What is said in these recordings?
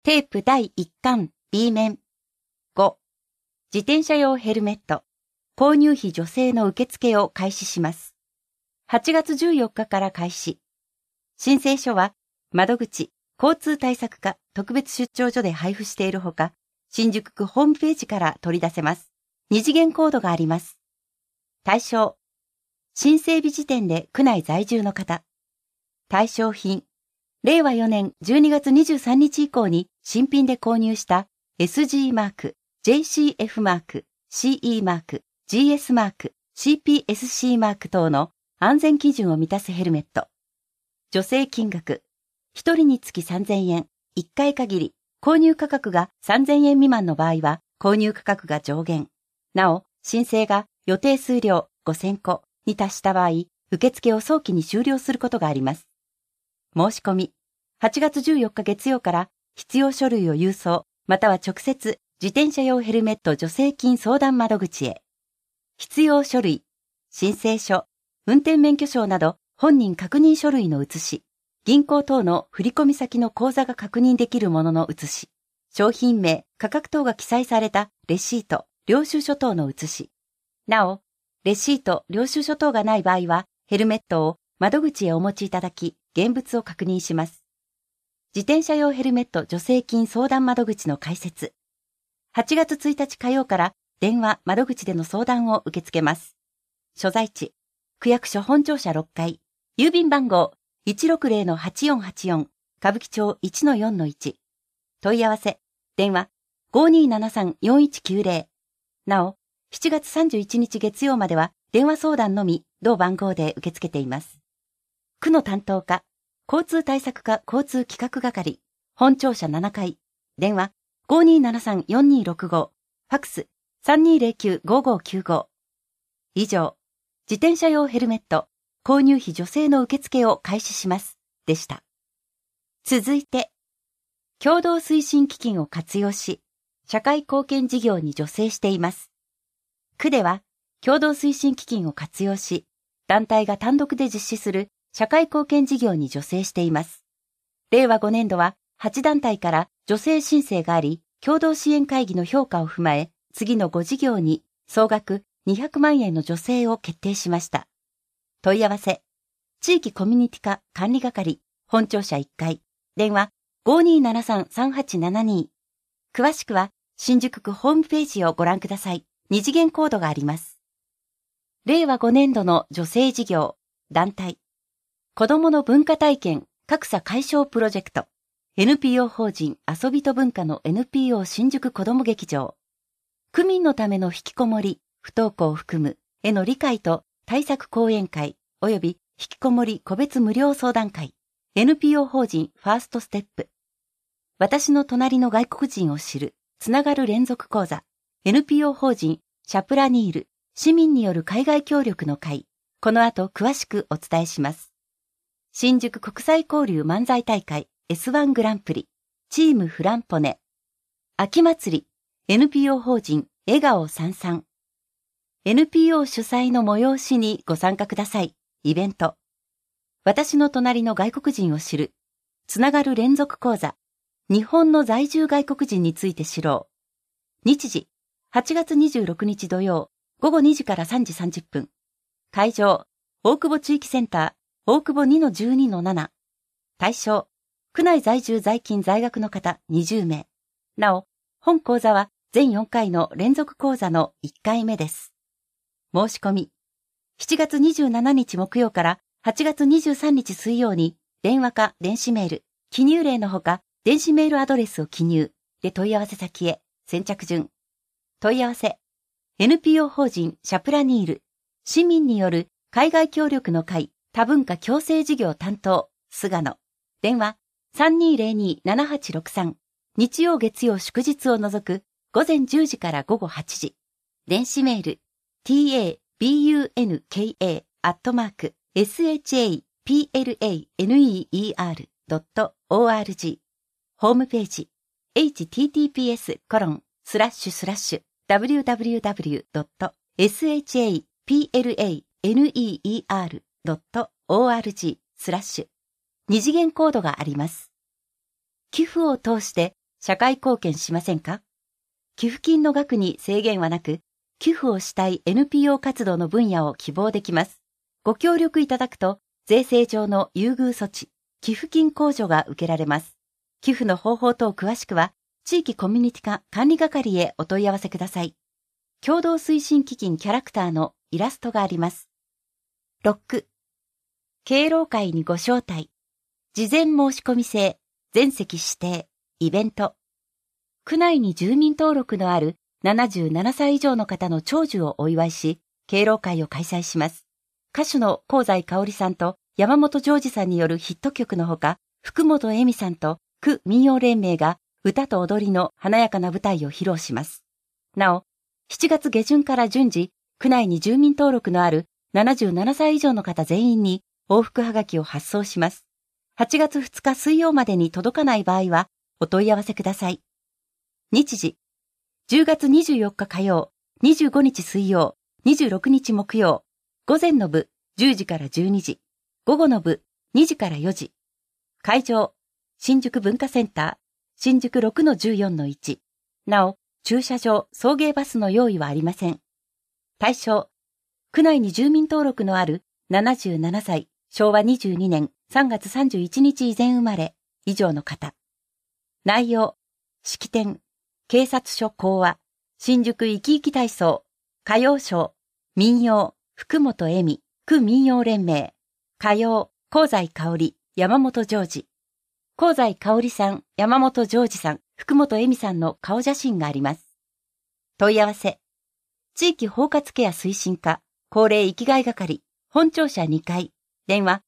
テープ第1巻 B 面。5、自転車用ヘルメット、購入費助成の受付を開始します。8月14日から開始。申請書は、窓口、交通対策課特別出張所で配布しているほか、新宿区ホームページから取り出せます。二次元コードがあります。対象、新整備時点で区内在住の方。対象品、令和4年12月23日以降に新品で購入した SG マーク、JCF マーク、CE マーク、GS マーク、CPSC マーク等の安全基準を満たすヘルメット。助成金額、1人につき3000円、1回限り、購入価格が3000円未満の場合は購入価格が上限。なお、申請が予定数量5000個に達した場合、受付を早期に終了することがあります。申し込み、8月14日月曜から必要書類を郵送、または直接自転車用ヘルメット助成金相談窓口へ。必要書類、申請書、運転免許証など本人確認書類の写し、銀行等の振込先の口座が確認できるものの写し、商品名、価格等が記載されたレシート、領収書等の写し。なお、レシート、領収書等がない場合は、ヘルメットを窓口へお持ちいただき、現物を確認します。自転車用ヘルメット助成金相談窓口の開設。8月1日火曜から電話窓口での相談を受け付けます。所在地、区役所本庁舎6階、郵便番号 160-8484 歌舞伎町 1-4-1。問い合わせ、電話 5273-4190。なお、7月31日月曜までは電話相談のみ同番号で受け付けています。区の担当課、交通対策課交通企画係、本庁舎7階、電話 5273-4265、ファックス 3209-5595。以上、自転車用ヘルメット、購入費助成の受付を開始します、でした。続いて、共同推進基金を活用し、社会貢献事業に助成しています。区では、共同推進基金を活用し、団体が単独で実施する社会貢献事業に助成しています。令和5年度は8団体から助成申請があり、共同支援会議の評価を踏まえ、次の5事業に総額200万円の助成を決定しました。問い合わせ、地域コミュニティ課管理係、本庁舎1階、電話 5273-3872。詳しくは新宿区ホームページをご覧ください。二次元コードがあります。令和5年度の助成事業、団体。子どもの文化体験格差解消プロジェクト NPO 法人遊びと文化の NPO 新宿子ども劇場区民のための引きこもり不登校を含むへの理解と対策講演会及び引きこもり個別無料相談会 NPO 法人ファーストステップ私の隣の外国人を知るつながる連続講座 NPO 法人シャプラニール市民による海外協力の会この後詳しくお伝えします。新宿国際交流漫才大会 S1 グランプリ、チームフランポネ、秋祭り、NPO 法人笑顔33。NPO 主催の催しにご参加ください。イベント。私の隣の外国人を知る。つながる連続講座。日本の在住外国人について知ろう。日時、8月26日土曜、午後2時から3時30分。会場、大久保地域センター。大久保 2-12-7。対象、区内在住在勤在学の方20名。なお、本講座は全4回の連続講座の1回目です。申し込み、7月27日木曜から8月23日水曜に電話か電子メール、記入例のほか電子メールアドレスを記入で問い合わせ先へ先着順。問い合わせ、NPO 法人シャプラニール、市民による海外協力の会多文化共生事業担当、菅野。電話、3202-7863。日曜月曜祝日を除く、午前10時から午後8時。電子メール、tabunka@shaplaneer.org。ホームページ、https://www.shaplaneer.org/二次元コードがあります。寄付を通して社会貢献しませんか？寄付金の額に制限はなく、寄付をしたい NPO 活動の分野を希望できます。ご協力いただくと、税制上の優遇措置、寄付金控除が受けられます。寄付の方法等詳しくは、地域コミュニティ課管理係へお問い合わせください。共同推進基金キャラクターのイラストがあります。6. 敬老会にご招待。事前申し込み制、全席指定、イベント。区内に住民登録のある77歳以上の方の長寿をお祝いし、敬老会を開催します。歌手の香西かおりさんと山本譲二さんによるヒット曲のほか、福本恵美さんと区民謡連盟が歌と踊りの華やかな舞台を披露します。なお、7月下旬から順次、区内に住民登録のある77歳以上の方全員に往復はがきを発送します。8月2日水曜までに届かない場合は、お問い合わせください。日時、10月24日火曜、25日水曜、26日木曜、午前の部10時から12時、午後の部2時から4時。会場、新宿文化センター、新宿 6-14-1。なお、駐車場、送迎バスの用意はありません。対象、区内に住民登録のある77歳、昭和22年3月31日以前生まれ、以上の方。内容、式典、警察署講話、新宿いきいき体操、歌謡ショー、民謡、福本恵美、区民謡連盟、歌謡、香西かおり、山本譲二。香西かおりさん、山本譲二さん、福本恵美さんの顔写真があります。問い合わせ。地域包括ケア推進課、高齢生きがい係、本庁舎2階、電話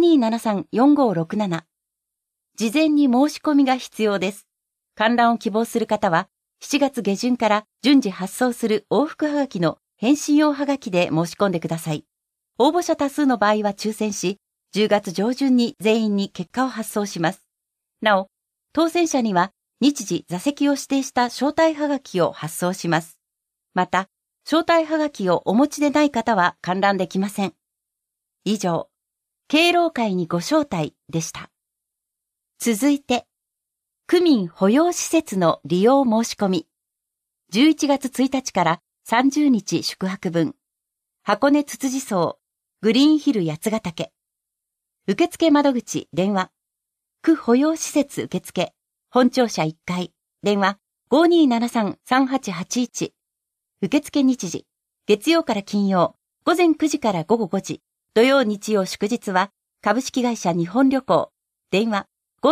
5273-4567。事前に申し込みが必要です。観覧を希望する方は、7月下旬から順次発送する往復はがきの返信用はがきで申し込んでください。応募者多数の場合は抽選し、10月上旬に全員に結果を発送します。なお、当選者には日時座席を指定した招待はがきを発送します。また、招待はがきをお持ちでない方は観覧できません。以上、敬老会にご招待でした。続いて、区民保養施設の利用申し込み。11月1日から30日宿泊分。箱根つつじ荘、グリーンヒル八ヶ岳。受付窓口電話。区保養施設受付。本庁舎1階。電話 5273-3881。受付日時。月曜から金曜。午前9時から午後5時。土曜日曜祝日は株式会社日本旅行。電話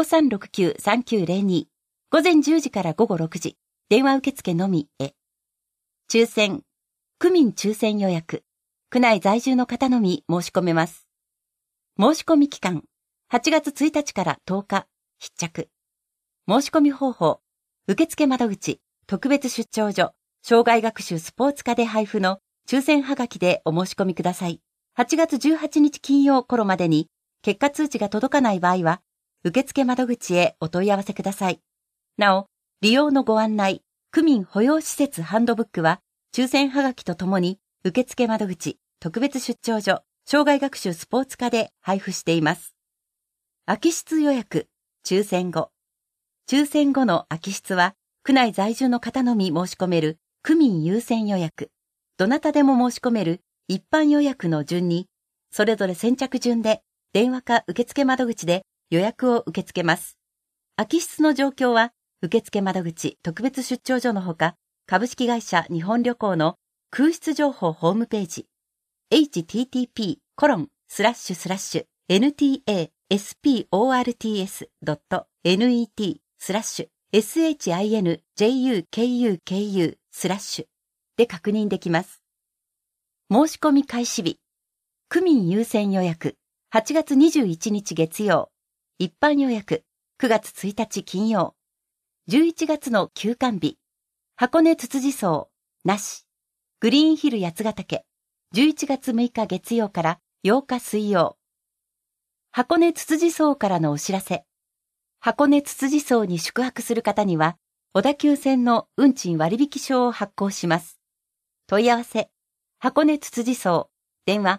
5369-3902。午前10時から午後6時。電話受付のみへ。抽選。区民抽選予約。区内在住の方のみ申し込めます。申し込み期間。8月1日から10日。必着。申し込み方法。受付窓口、特別出張所、障害学習スポーツ科で配布の抽選はがきでお申し込みください。8月18日金曜頃までに結果通知が届かない場合は、受付窓口へお問い合わせください。なお、利用のご案内、区民保養施設ハンドブックは、抽選はがきとともに、受付窓口、特別出張所、障害学習スポーツ科で配布しています。空き室予約、抽選後。抽選後の空き室は、区内在住の方のみ申し込める区民優先予約、どなたでも申し込める一般予約の順に、それぞれ先着順で電話か受付窓口で予約を受け付けます。空き室の状況は、受付窓口特別出張所のほか、株式会社日本旅行の空室情報ホームページ、http://ntasport.net/shinjukuku/ で確認できます。申し込み開始日。区民優先予約、8月21日月曜。一般予約、9月1日金曜。11月の休館日。箱根つつじ荘、なし。グリーンヒル八ヶ岳。11月6日月曜から8日水曜。箱根つつじ荘からのお知らせ。箱根つつじ荘に宿泊する方には、小田急線の運賃割引証を発行します。問い合わせ。箱根つつじ荘。電話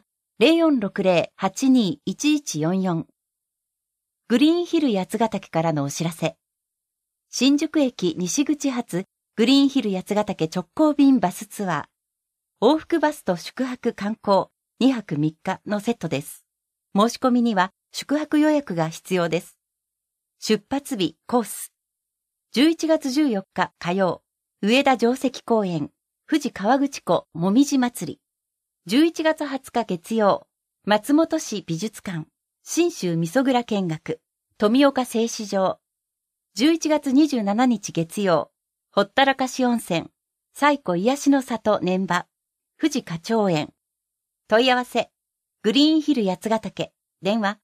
0460-821144。グリーンヒル八ヶ岳からのお知らせ。 新宿駅西口発グリーンヒル八ヶ岳直行便バスツアー。往復バスと宿泊観光2泊3日のセットです。申し込みには宿泊予約が必要です。出発日コース。11月14日火曜、上田城跡公園、富士河口湖もみじ祭り。11月20日月曜、松本市美術館、信州味噌蔵見学、富岡製糸場。11月27日月曜、ほったらかし温泉、西湖癒しの里念場、富士花鳥園。問い合わせ、グリーンヒル八ヶ岳、電話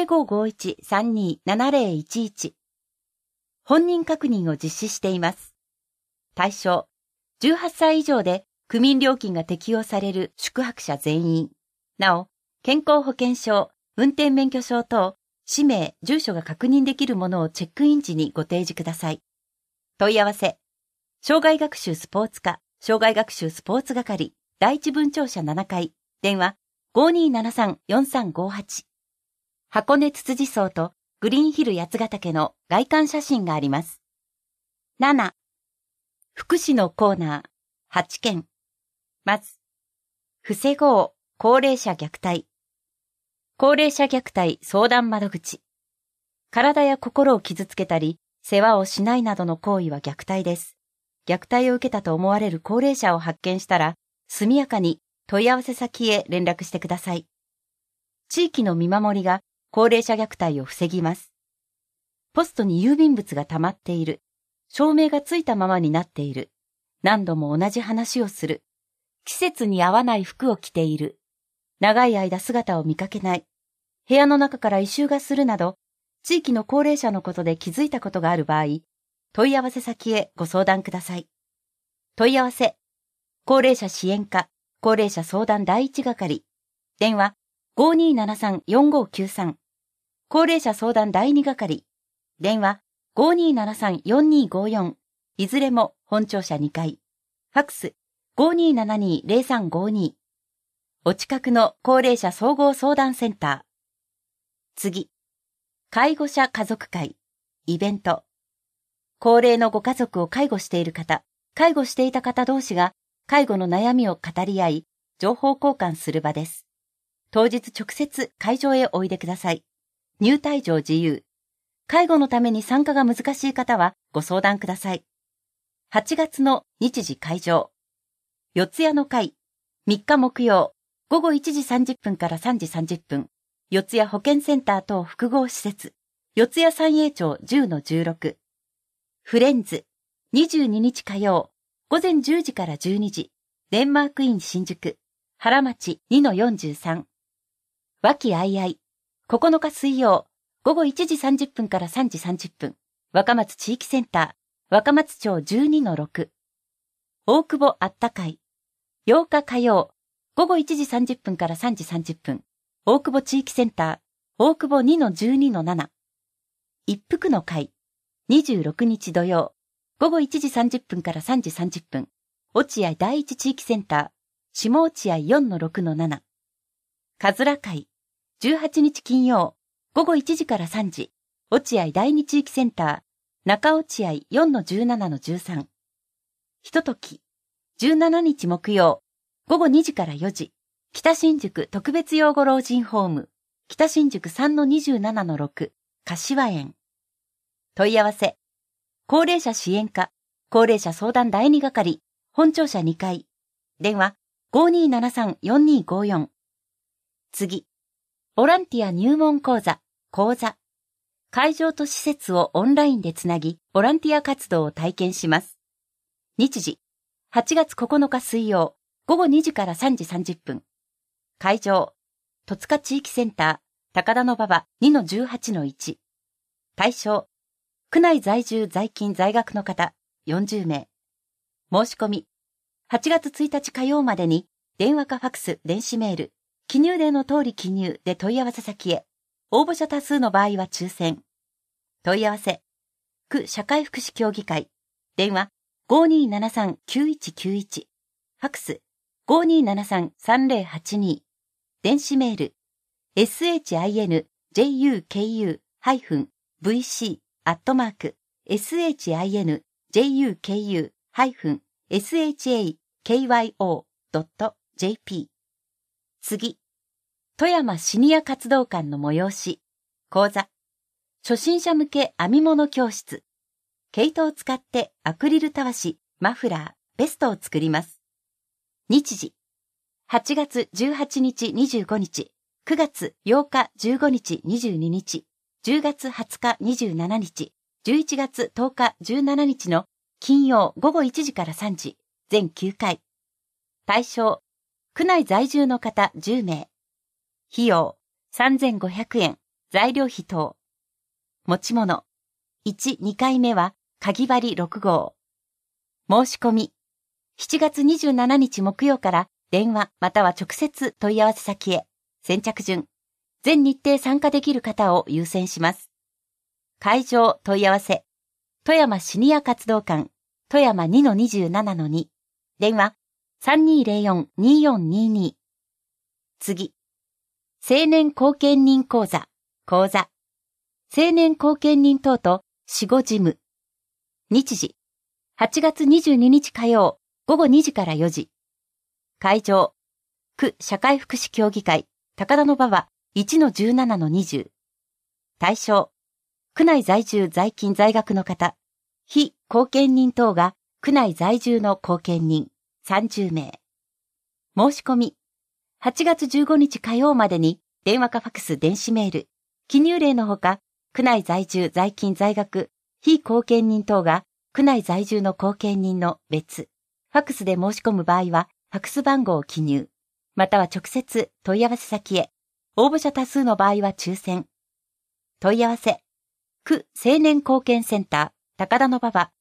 0551-327011。本人確認を実施しています。対象、18歳以上で区民料金が適用される宿泊者全員。なお、健康保険証、運転免許証等、氏名、住所が確認できるものをチェックイン時にご提示ください。問い合わせ、障害学習スポーツ課、障害学習スポーツ係、第一分庁舎7階、電話5273-4358。箱根つつじ荘とグリーンヒル八ヶ岳の外観写真があります。7. 福祉のコーナー、8件。まず、防ごう高齢者虐待。高齢者虐待相談窓口。体や心を傷つけたり、世話をしないなどの行為は虐待です。虐待を受けたと思われる高齢者を発見したら、速やかに問い合わせ先へ連絡してください。地域の見守りが高齢者虐待を防ぎます。ポストに郵便物が溜まっている。照明がついたままになっている。何度も同じ話をする。季節に合わない服を着ている。長い間姿を見かけない。部屋の中から異臭がするなど、地域の高齢者のことで気づいたことがある場合、問い合わせ先へご相談ください。問い合わせ、高齢者支援課、高齢者相談第一係、電話5273-4593、高齢者相談第二係、電話5273-4254、いずれも本庁舎2階、ファックス5272-0352、お近くの高齢者総合相談センター。次、介護者家族会、イベント。高齢のご家族を介護している方、介護していた方同士が介護の悩みを語り合い、情報交換する場です。当日直接会場へおいでください。入退場自由。介護のために参加が難しい方はご相談ください。8月の日時会場。四谷の会、3日木曜、午後1時30分から3時30分。四谷保健センター等複合施設。四谷三栄町 10-16。フレンズ、22日火曜、午前10時から12時。デンマークイン新宿、原町 2-43。和気あいあい、9日水曜、午後1時30分から3時30分。若松地域センター、若松町 12-6。大久保あったかい、8日火曜、午後1時30分から3時30分。大久保地域センター、大久保 2-12-7。一服の会、26日土曜、午後1時30分から3時30分。落合第一地域センター、下落合 4-6-7。かずら会、18日金曜、午後1時から3時。落合第二地域センター、中落合 4-17-13。ひととき、17日木曜、午後2時から4時。北新宿特別養護老人ホーム、北新宿 3-27-6、柏園。問い合わせ、高齢者支援課、高齢者相談第二係、本庁舎2階、電話5273-4254。次、ボランティア入門講座、講座。会場と施設をオンラインでつなぎ、ボランティア活動を体験します。日時、8月9日水曜、午後2時から3時30分。会場、戸塚地域センター、高田馬場 2-18-1。対象、区内在住在勤在学の方、40名。申し込み、8月1日火曜までに、電話かファクス、電子メール、記入例の通り記入で問い合わせ先へ。応募者多数の場合は抽選。問い合わせ、区社会福祉協議会、電話5273-9191。ファクス、5273-3082。電子メール、shinjuku-vc shinjuku-shakyo.jp。次、富山シニア活動館の催し、講座、初心者向け編み物教室。毛糸を使ってアクリルたわし、マフラー、ベストを作ります。日時、8月18日25日、9月8日15日22日、10月20日27日、11月10日17日の金曜午後1時から3時、全9回。対象、区内在住の方10名。費用、3500円、材料費等。持ち物、1、2回目は、かぎ針6号。申し込み、7月27日木曜から電話または直接問い合わせ先へ。先着順、全日程参加できる方を優先します。会場問い合わせ、富山シニア活動館、富山 2-27-2、電話 3204-2422。次、青年後見人講座、青年後見人等と死後事務。日時、8月22日火曜、午後2時から4時。会場、区社会福祉協議会、高田馬場 1-17-20。対象、区内在住在勤在学の方、非後見人等が区内在住の後見人30名。申し込み、8月15日火曜までに電話かファクス電子メール、記入例のほか、区内在住在勤在学、非後見人等が区内在住の後見人の別、ファクスで申し込む場合は、ファクス番号を記入、または直接問い合わせ先へ。応募者多数の場合は抽選。問い合わせ、区青年後見センター、高田馬場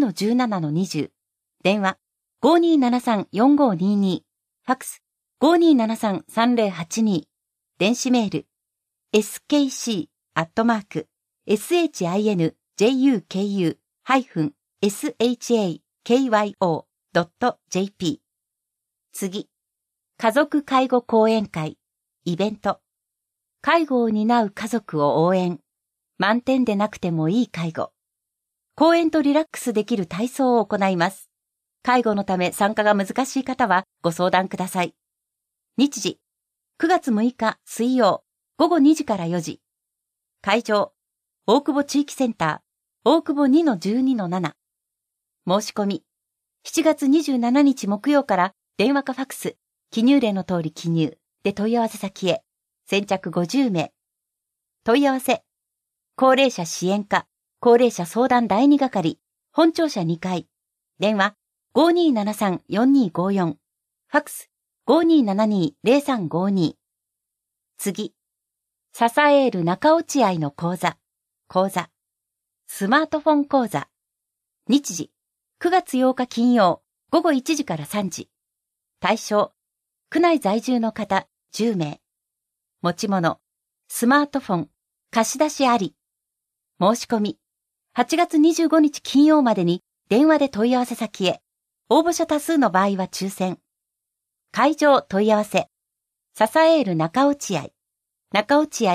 1-17-20。電話、5273-4522。ファクス、5273-3082。電子メール、skc@shinjuku-shakyo.jp。次、家族介護講演会、イベント。介護を担う家族を応援。満点でなくてもいい介護。講演とリラックスできる体操を行います。介護のため参加が難しい方はご相談ください。日時、9月6日水曜、午後2時から4時。会場、大久保地域センター、大久保 2-12-7。申し込み、7月27日木曜から電話かファクス、記入例の通り記入で問い合わせ先へ。先着50名。問い合わせ、高齢者支援課、高齢者相談第2係、本庁舎2階。電話、5273-4254。ファクス、5272-0352。次、支える中落合の講座、スマートフォン講座。日時、9月8日金曜、午後1時から3時。対象、区内在住の方10名。持ち物、スマートフォン、貸し出しあり。申し込み、8月25日金曜までに電話で問い合わせ先へ。応募者多数の場合は抽選。会場問い合わせ、支える中落合、中落合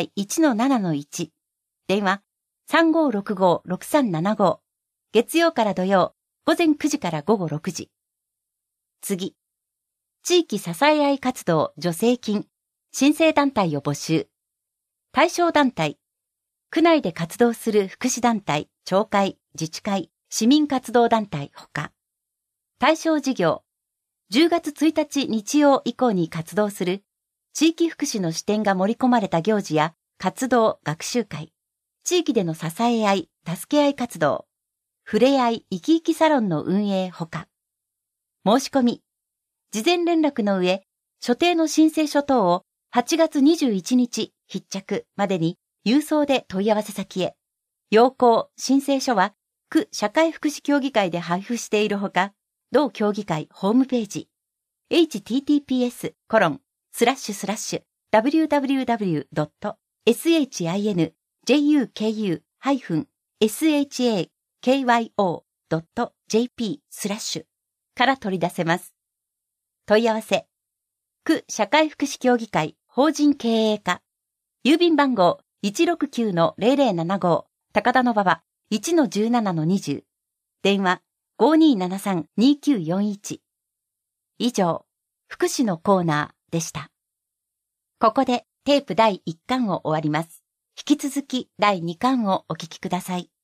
1-7-1。電話、3565-6375。月曜から土曜、午前9時から午後6時。次、地域支え合い活動助成金、申請団体を募集。対象団体、区内で活動する福祉団体、町会、自治会、市民活動団体ほか。対象事業、10月1日日曜以降に活動する地域福祉の視点が盛り込まれた行事や活動、学習会、地域での支え合い、助け合い活動、ふれあい、生き生きサロンの運営ほか。申し込み、事前連絡の上、所定の申請書等を8月21日必着までに郵送で問い合わせ先へ。要項、申請書は区社会福祉協議会で配布しているほか、同協議会ホームページ、https://www.shinjuku-shakyo.jp/ から取り出せます。問い合わせ、区社会福祉協議会法人経営課、郵便番号 169-0075、高田馬場 1-17-20、電話5273-2941。以上、福祉のコーナーでした。ここでテープ第1巻を終わります。引き続き第2巻をお聞きください。